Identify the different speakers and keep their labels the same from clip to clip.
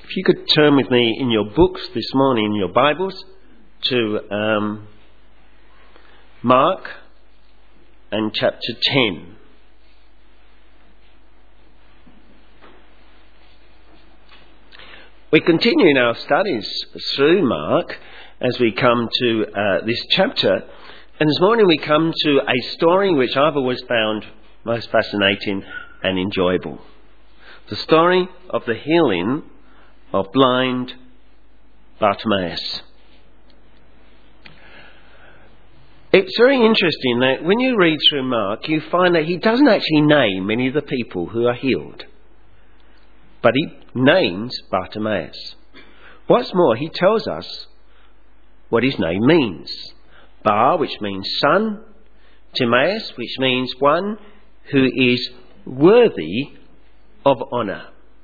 Speaker 1: If you could turn with me in your books this morning, in your Bibles, to Mark and chapter 10. We continue in our studies through Mark as we come to this chapter. And this morning we come to a story which I've always found most fascinating and enjoyable. The story of the healing of blind Bartimaeus. It's very interesting that when you read through Mark, you find that he doesn't actually name many of the people who are healed. But he names Bartimaeus. What's more, he tells us what his name means. Bar, which means son. Timaeus, which means one who is worthy of honour.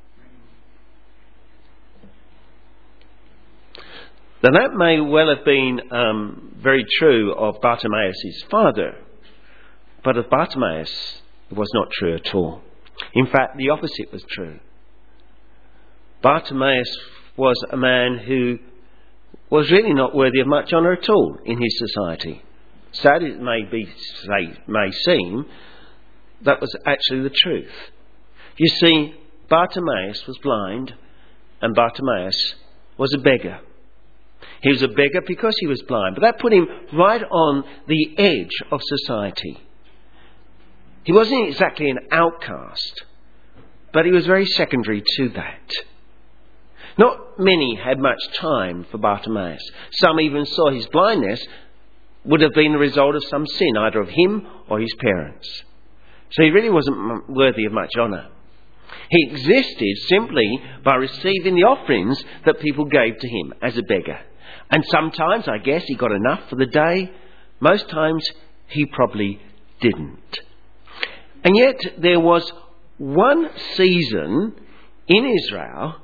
Speaker 1: Now that may well have been very true of Bartimaeus' father, but of Bartimaeus it was not true at all. In fact, the opposite was true. Bartimaeus was a man who was really not worthy of much honour at all in his society. Sad it may seem, that was actually the truth. You see, Bartimaeus was blind, and Bartimaeus was a beggar. He was a beggar because he was blind, but that put him right on the edge of society. He wasn't exactly an outcast, but he was very secondary to that. Not many had much time for Bartimaeus. Some even saw his blindness would have been the result of some sin, either of him or his parents. So he really wasn't worthy of much honour. He existed simply by receiving the offerings that people gave to him as a beggar. And sometimes, I guess, he got enough for the day. Most times, he probably didn't. And yet, there was one season in Israel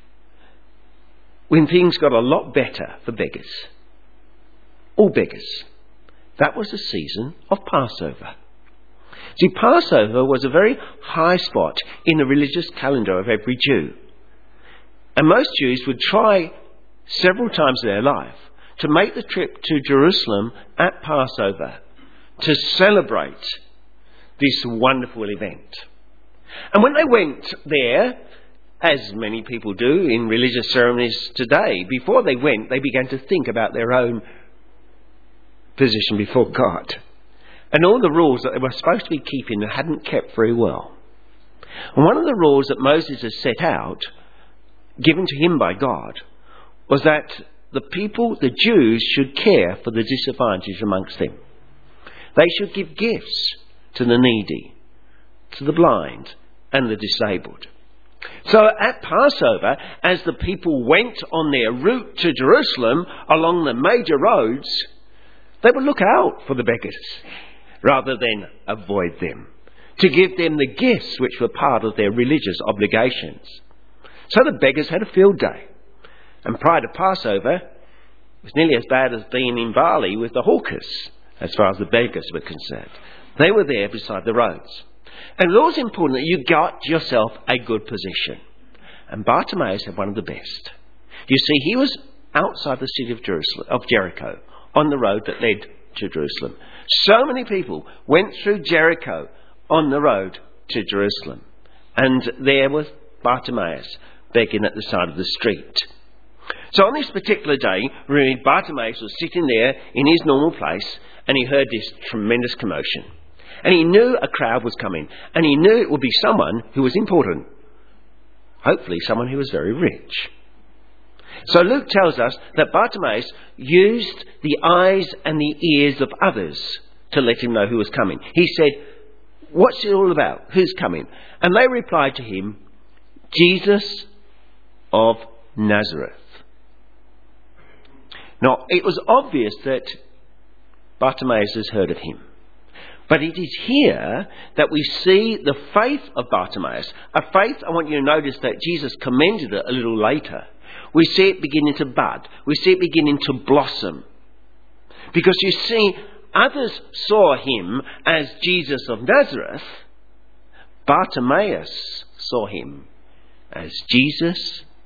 Speaker 1: when things got a lot better for beggars. All beggars. That was the season of Passover. See, Passover was a very high spot in the religious calendar of every Jew. And most Jews would try several times in their life to make the trip to Jerusalem at Passover to celebrate this wonderful event. And when they went there, as many people do in religious ceremonies today, before they went, they began to think about their own position before God and all the rules that they were supposed to be keeping and hadn't kept very well. And one of the rules that Moses has set out, given to him by God, was that the people, the Jews, should care for the disadvantaged amongst them. They should give gifts to the needy, to the blind and the disabled. So at Passover, as the people went on their route to Jerusalem along the major roads, they would look out for the beggars rather than avoid them, to give them the gifts which were part of their religious obligations. So the beggars had a field day. And prior to Passover, it was nearly as bad as being in Bali with the hawkers, as far as the beggars were concerned. They were there beside the roads. And it was important that you got yourself a good position. And Bartimaeus had one of the best. You see, he was outside the city of Jericho, on the road that led to Jerusalem. So many people went through Jericho on the road to Jerusalem. And there was Bartimaeus begging at the side of the street. So on this particular day, Bartimaeus was sitting there in his normal place, and he heard this tremendous commotion. And he knew a crowd was coming, and he knew it would be someone who was important. Hopefully someone who was very rich. So Luke tells us that Bartimaeus used the eyes and the ears of others to let him know who was coming. He said, "What's it all about? Who's coming?" And they replied to him, "Jesus of Nazareth." Now, it was obvious that Bartimaeus has heard of him. But it is here that we see the faith of Bartimaeus. A faith, I want you to notice that Jesus commended it a little later. We see it beginning to bud. We see it beginning to blossom. Because you see, others saw him as Jesus of Nazareth. Bartimaeus saw him as Jesus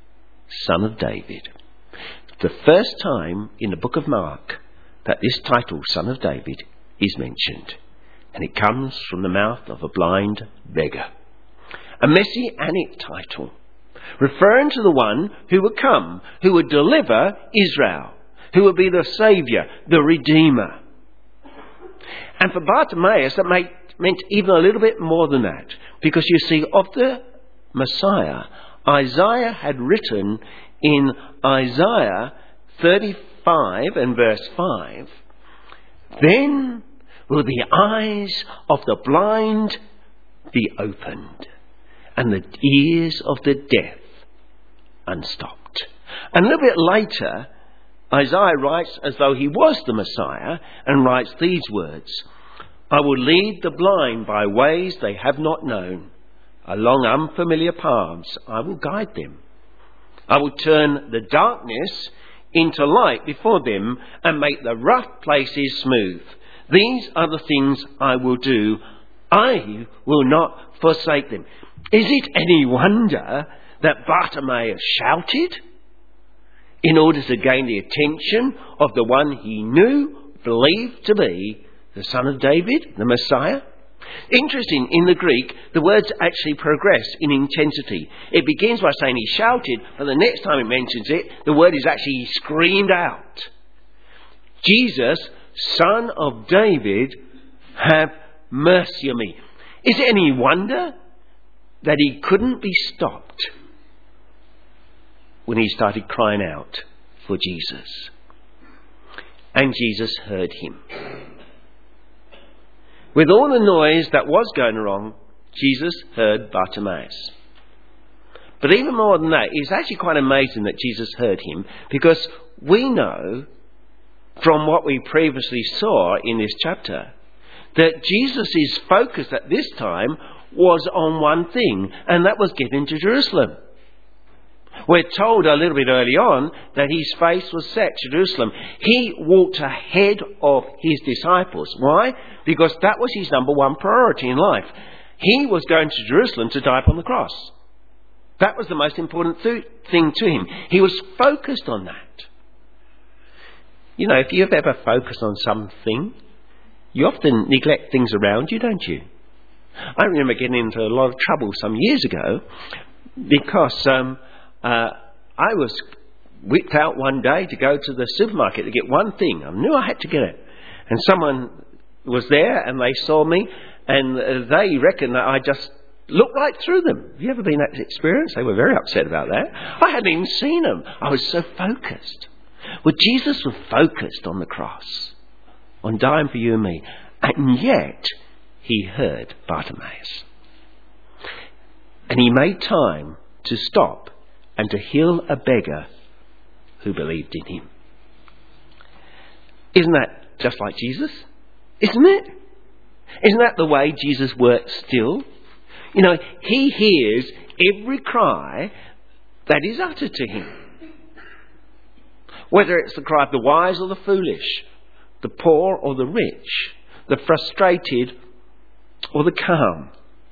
Speaker 1: Son of David. The first time in the book of Mark that this title, Son of David, is mentioned. And it comes from the mouth of a blind beggar. A messianic title, referring to the one who would come, who would deliver Israel, who would be the Saviour, the Redeemer. And for Bartimaeus, that meant even a little bit more than that. Because you see, of the Messiah, Isaiah had written in Isaiah 35 and verse 5, "Then will the eyes of the blind be opened, and the ears of the deaf unstopped." And a little bit later, Isaiah writes as though he was the Messiah and writes these words, "I will lead the blind by ways they have not known. Along unfamiliar paths I will guide them. I will turn the darkness into light before them and make the rough places smooth. These are the things I will do. I will not forsake them." Is it any wonder that Bartimaeus shouted in order to gain the attention of the one he knew, believed to be the Son of David, the Messiah? Interesting, in the Greek, the words actually progress in intensity. It begins by saying he shouted, but the next time it mentions it, the word is actually screamed out. Jesus, Son of David, have mercy on me. Is it any wonder that he couldn't be stopped when he started crying out for Jesus? And Jesus heard him. With all the noise that was going wrong, Jesus heard Bartimaeus. But even more than that, it's actually quite amazing that Jesus heard him, because we know from what we previously saw in this chapter that Jesus' focus at this time was on one thing, and that was getting to Jerusalem. We're told a little bit early on that his face was set to Jerusalem. He walked ahead of his disciples. Why? Because that was his number one priority in life. He was going to Jerusalem to die upon the cross. That was the most important thing to him. He was focused on that. You know, if you've ever focused on something, you often neglect things around you, don't you? I remember getting into a lot of trouble some years ago because I was whipped out one day to go to the supermarket to get one thing. I knew I had to get it. And someone was there and they saw me and they reckoned that I just looked right through them. Have you ever been that experience? They were very upset about that. I hadn't even seen them. I was so focused. Well, Jesus was focused on the cross, on dying for you and me. And yet, he heard Bartimaeus. And he made time to stop and to heal a beggar who believed in him. Isn't that just like Jesus? Isn't it? Isn't that the way Jesus works still? You know, he hears every cry that is uttered to him. Whether it's the cry of the wise or the foolish, the poor or the rich, the frustrated or the calm,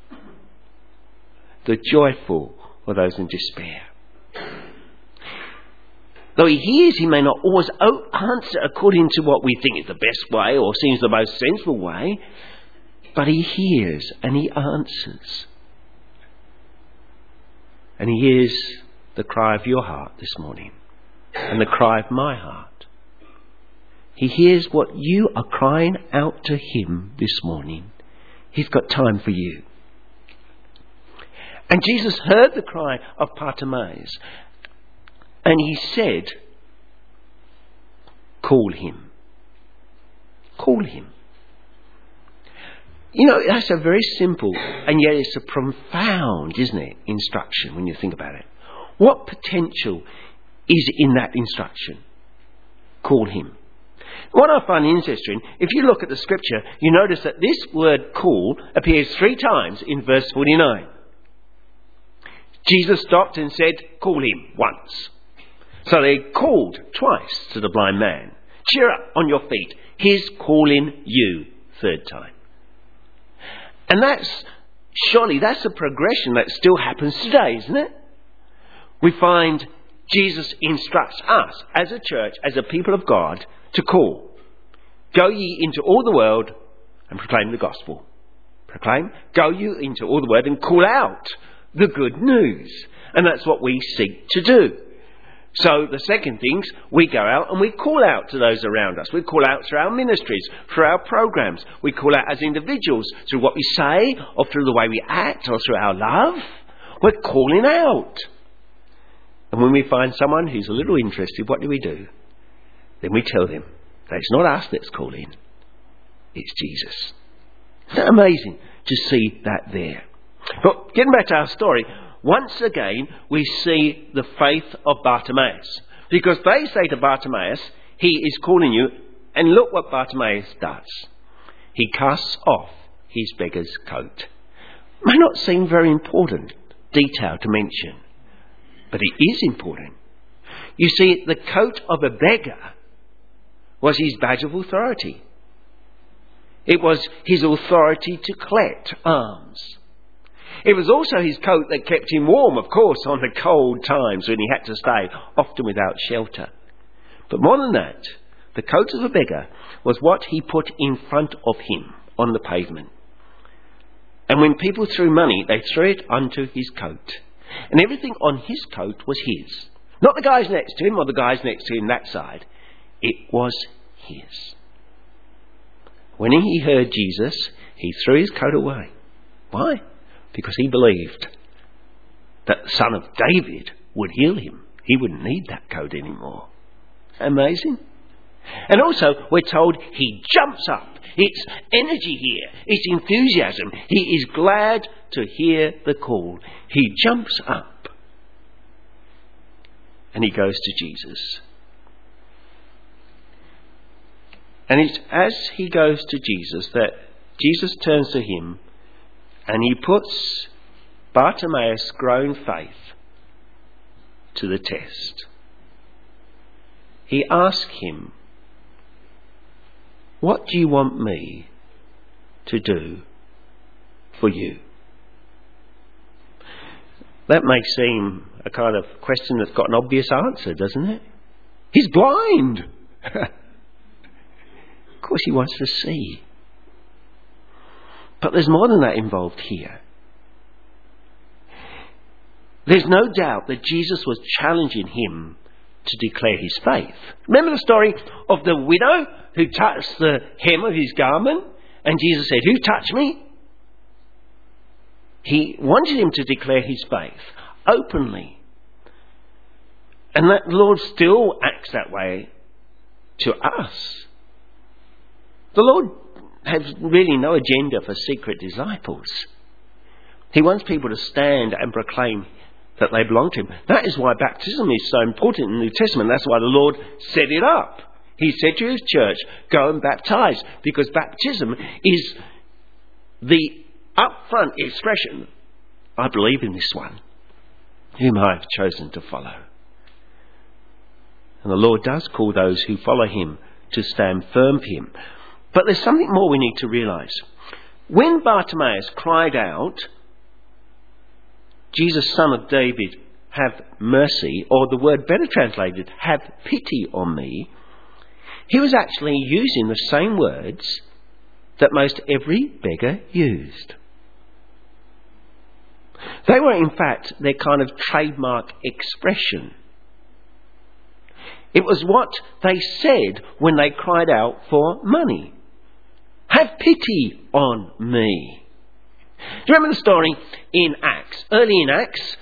Speaker 1: the joyful or those in despair. Though he hears, he may not always answer according to what we think is the best way or seems the most sensible way, but he hears and he answers. And he hears the cry of your heart this morning and the cry of my heart. He hears what you are crying out to him this morning. He's got time for you. And Jesus heard the cry of Bartimaeus, and he said, "Call him." Call him. You know, that's a very simple, and yet it's a profound, isn't it, instruction when you think about it. What potential is in that instruction? Call him. What I find interesting, if you look at the scripture, you notice that this word call appears 3 times in verse 49. Jesus stopped and said, "Call him," once. So they called twice to the blind man. "Cheer up, on your feet. He's calling you," 3rd time. And surely that's a progression that still happens today, isn't it? We find Jesus instructs us as a church, as a people of God, to call. Go ye into all the world and proclaim the gospel. Proclaim. Go you into all the world and call out the good news. And that's what we seek to do. So the second thing's we go out and we call out to those around us. We call out through our ministries, through our programs. We call out as individuals through what we say or through the way we act or through our love. We're calling out. And when we find someone who's a little interested, what do? Then we tell them that it's not us that's calling, it's Jesus. Isn't that amazing to see that there? But getting back to our story, once again we see the faith of Bartimaeus. Because they say to Bartimaeus, he is calling you, and look what Bartimaeus does. He casts off his beggar's coat. May not seem very important detail to mention, but it is important. You see, the coat of a beggar was his badge of authority. It was his authority to collect alms. It was also his coat that kept him warm, of course, on the cold times when he had to stay, often without shelter. But more than that, the coat of a beggar was what he put in front of him on the pavement. And when people threw money, they threw it onto his coat. And everything on his coat was his. Not the guys next to him or the guys next to him that side. It was his. When he heard Jesus, he threw his coat away. Why? Because he believed that the Son of David would heal him. He wouldn't need that coat anymore. Amazing. And also, we're told he jumps up. It's energy here. It's enthusiasm. He is glad to hear the call. He jumps up and he goes to Jesus. And it's as he goes to Jesus that Jesus turns to him and he puts Bartimaeus' growing faith to the test. He asks him, "What do you want me to do for you?" That may seem a kind of question that's got an obvious answer, doesn't it? He's blind. Of course he wants to see. But there's more than that involved here. There's no doubt that Jesus was challenging him to declare his faith. Remember the story of the widow who touched the hem of his garment? And Jesus said, "Who touched me?" He wanted him to declare his faith openly. And that Lord still acts that way to us. The Lord has really no agenda for secret disciples. He wants people to stand and proclaim that they belong to him. That is why baptism is so important in the New Testament. That's why the Lord set it up. He said to his church, "Go and baptize," because baptism is the upfront expression, "I believe in this one, whom I have chosen to follow." And the Lord does call those who follow him to stand firm for him. But there's something more we need to realise. When Bartimaeus cried out, "Jesus, Son of David, have mercy," or the word better translated, "have pity on me," he was actually using the same words that most every beggar used. They were, in fact, their kind of trademark expression. It was what they said when they cried out for money. "Have pity on me." Do you remember the story in Acts? Early in Acts,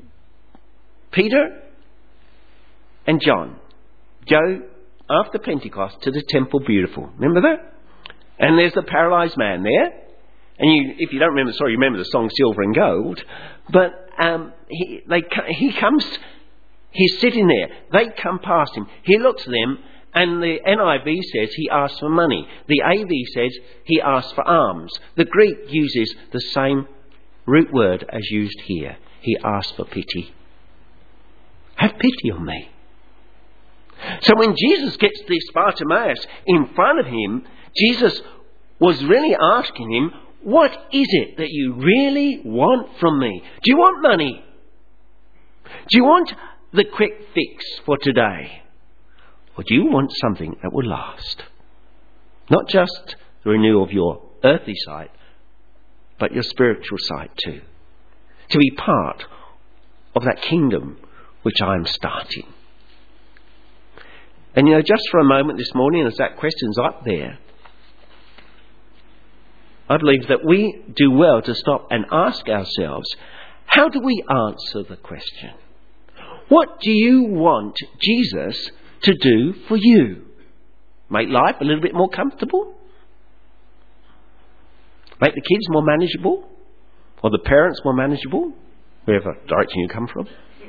Speaker 1: Peter and John go after Pentecost to the Temple Beautiful. Remember that? And there's the paralysed man there. And if you don't remember the story, you remember the song Silver and Gold. But he comes, he's sitting there. They come past him. He looks at them, and the NIV says he asks for money. The AV says he asks for alms. The Greek uses the same root word as used here. He asks for pity. "Have pity on me." So when Jesus gets this Bartimaeus in front of him, Jesus was really asking him, "What is it that you really want from me? Do you want money? Do you want the quick fix for today? Or do you want something that will last? Not just the renewal of your earthly sight, but your spiritual sight too. To be part of that kingdom which I am starting. And just for a moment this morning, as that question's up there, I believe that we do well to stop and ask ourselves, how do we answer the question? What do you want Jesus to do for you? Make life a little bit more comfortable? Make the kids more manageable? Or the parents more manageable? Wherever direction you come from.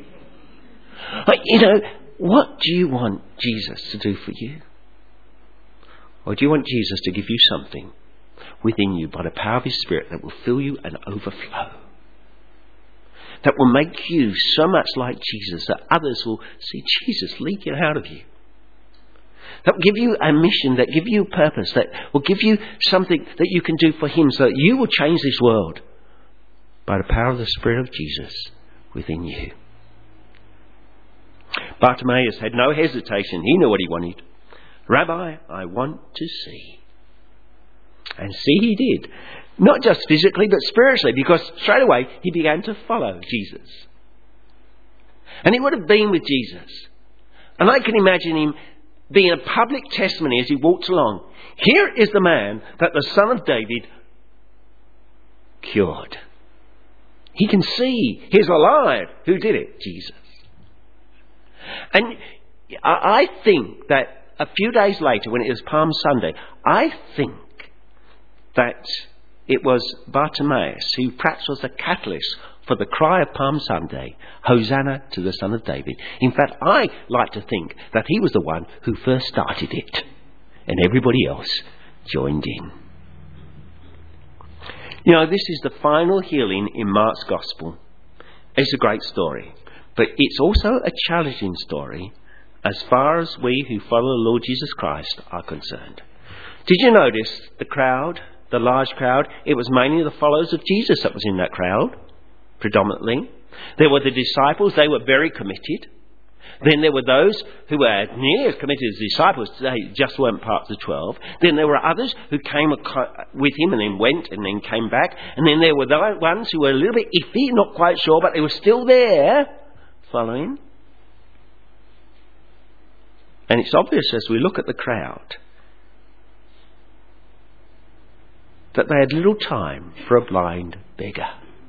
Speaker 1: What do you want Jesus to do for you? Or do you want Jesus to give you something within you by the power of His Spirit that will fill you and overflow? That will make you so much like Jesus that others will see Jesus leaking out of you. That will give you a mission, that give you purpose, that will give you something that you can do for Him so that you will change this world by the power of the Spirit of Jesus within you. Bartimaeus had no hesitation. He knew what he wanted. Rabbi, I want to see. And see he did. Not just physically, but spiritually, because straight away he began to follow Jesus. And he would have been with Jesus. And I can imagine him being a public testimony as he walked along. Here is the man that the Son of David cured. He can see he's alive. Who did it? Jesus. And I think that a few days later, when it was Palm Sunday, I think that it was Bartimaeus who perhaps was the catalyst for the cry of Palm Sunday, Hosanna to the Son of David. In fact, I like to think that he was the one who first started it, and everybody else joined in. This is the final healing in Mark's Gospel. It's a great story, but it's also a challenging story as far as we who follow the Lord Jesus Christ are concerned. Did you notice the crowd, the large crowd? It was mainly the followers of Jesus that was in that crowd, predominantly. There were the disciples, they were very committed. Then there were those who were near as committed as the disciples, they just weren't part of the 12. Then there were others who came with him and then went and then came back. And then there were the ones who were a little bit iffy, not quite sure, but they were still there, following. And it's obvious as we look at the crowd that they had little time for a blind beggar.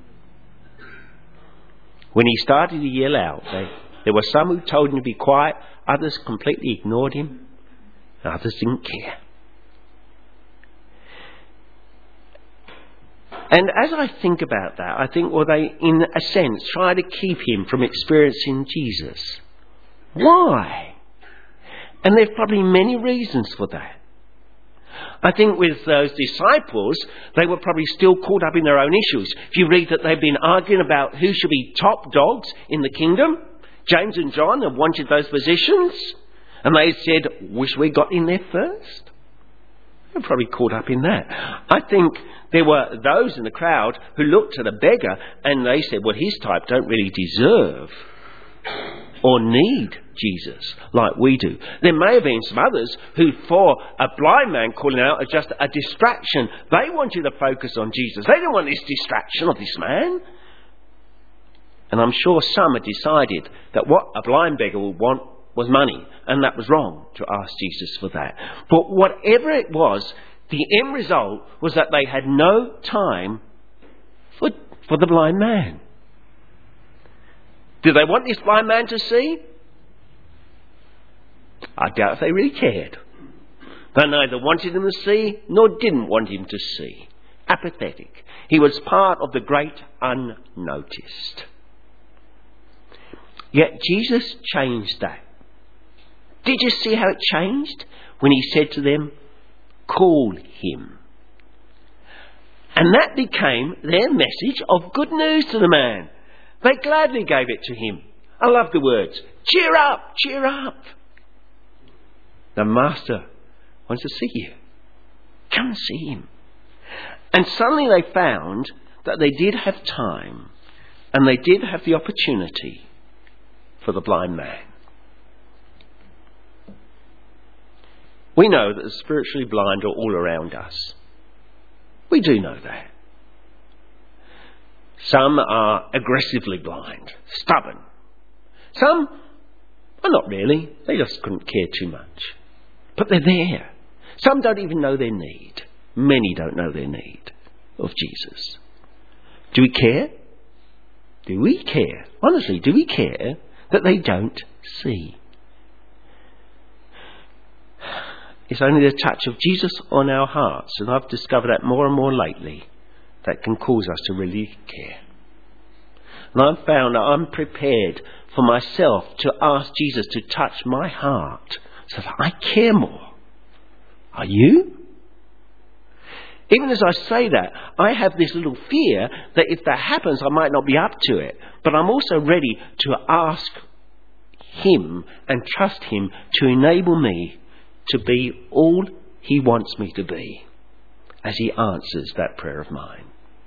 Speaker 1: When he started to yell out, there were some who told him to be quiet, others completely ignored him, and others didn't care. And as I think about that, I think, well, they, in a sense, try to keep him from experiencing Jesus. Why? And there are probably many reasons for that. I think with those disciples, they were probably still caught up in their own issues. If you read that they've been arguing about who should be top dogs in the kingdom, James and John have wanted those positions, and they said, wish we got in there first. They're probably caught up in that. I think there were those in the crowd who looked at a beggar and they said, well, his type don't really deserve or need Jesus like we do. There may have been some others who, for a blind man calling out, are just a distraction. They wanted to focus on Jesus. They didn't want this distraction of this man. And I'm sure some had decided that what a blind beggar would want was money, and that was wrong to ask Jesus for that. But whatever it was, the end result was that they had no time for the blind man. Did they want this blind man to see? I doubt if they really cared. They neither wanted him to see nor didn't want him to see. Apathetic. He was part of the great unnoticed. Yet Jesus changed that. Did you see how it changed? When he said to them, call him. And that became their message of good news to the man. They gladly gave it to him. I love the words. Cheer up, cheer up. The master wants to see you. Come and see him. And suddenly they found that they did have time and they did have the opportunity for the blind man. We know that the spiritually blind are all around us. We do know that. Some are aggressively blind, stubborn. Some are not really. They just couldn't care too much. But they're there. Some don't even know their need. Many don't know their need of Jesus. Do we care? Do we care? Honestly, do we care that they don't see? It's only the touch of Jesus on our hearts, and I've discovered that more and more lately, that can cause us to really care. And I've found that I'm prepared for myself to ask Jesus to touch my heart so that I care more. Are you? Even as I say that, I have this little fear that if that happens, I might not be up to it. But I'm also ready to ask Him and trust Him to enable me to be all He wants me to be as He answers that prayer of mine.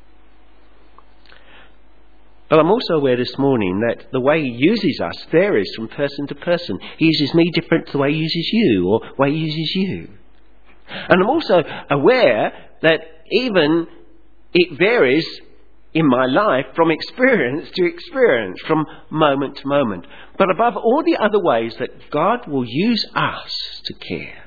Speaker 1: But I'm also aware this morning that the way He uses us varies from person to person. He uses me different to the way He uses you, or the way He uses you. And I'm also aware that even it varies in my life from experience to experience, from moment to moment. But above all the other ways that God will use us to care,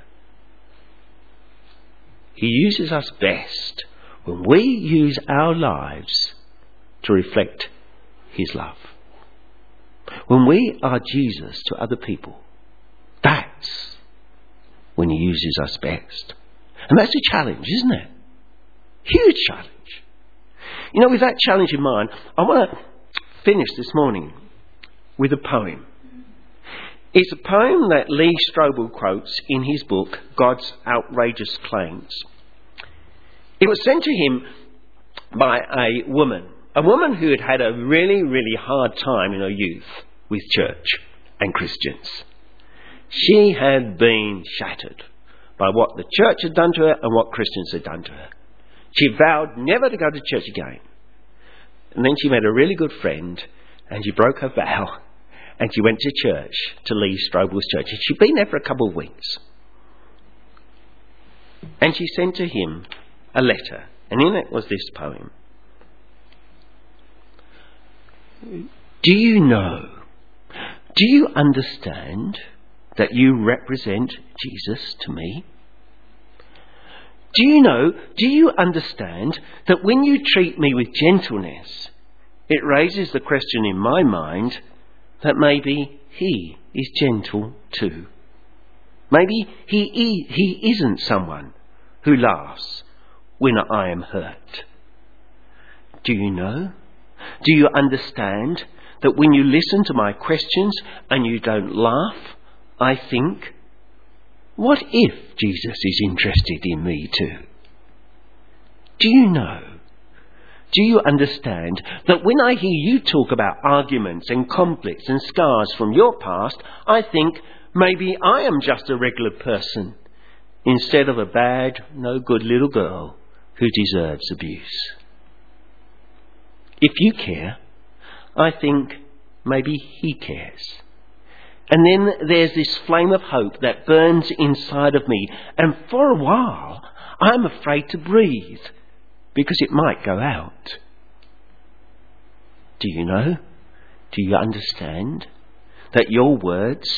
Speaker 1: He uses us best when we use our lives to reflect His love. When we are Jesus to other people, that's when He uses us best. And that's a challenge, isn't it? Huge challenge. You know, with that challenge in mind, I want to finish this morning with a poem. It's a poem that Lee Strobel quotes in his book, God's Outrageous Claims. It was sent to him by a woman who had had a really, really hard time in her youth with church and Christians. She had been shattered by what the church had done to her and what Christians had done to her. She vowed never to go to church again. And then she met a really good friend and she broke her vow and she went to church, to Lee Strobel's church. And she'd been there for a couple of weeks. And she sent to him a letter, and in it was this poem. Do you know, do you understand that you represent Jesus to me? Do you know, do you understand that when you treat me with gentleness, it raises the question in my mind that maybe He is gentle too. Maybe He isn't someone who laughs when I am hurt. Do you know? Do you understand that when you listen to my questions and you don't laugh, I think, what if Jesus is interested in me too? Do you know? Do you understand that when I hear you talk about arguments and conflicts and scars from your past, I think maybe I am just a regular person instead of a bad, no good little girl who deserves abuse? If you care, I think maybe He cares. And then there's this flame of hope that burns inside of me. And for a while, I'm afraid to breathe because it might go out. Do you know? Do you understand that your words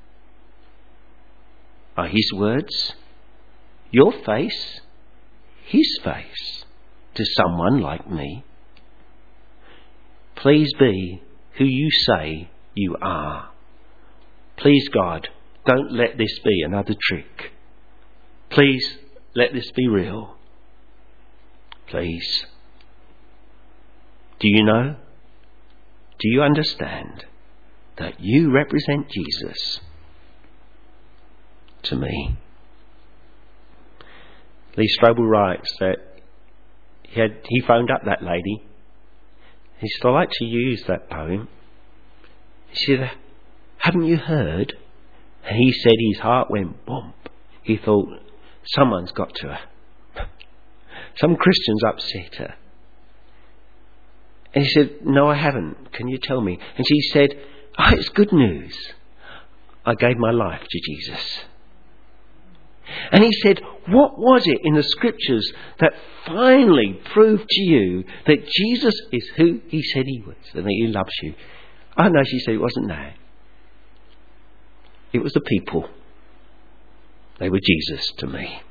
Speaker 1: are His words? Your face, His face to someone like me? Please be who you say you are. Please, God, don't let this be another trick. Please, let this be real. Please. Do you know? Do you understand that you represent Jesus to me? Lee Strobel writes that he phoned up that lady. He said, I'd like to use that poem. He said, haven't you heard? And he said his heart went bump. He thought, someone's got to her. Some Christians upset her. And he said, no, I haven't. Can you tell me? And she said, Oh, it's good news. I gave my life to Jesus. And he said, what was it in the scriptures that finally proved to you that Jesus is who he said he was and that he loves you? Oh no, she said, it wasn't that. It was the people. They were Jesus to me.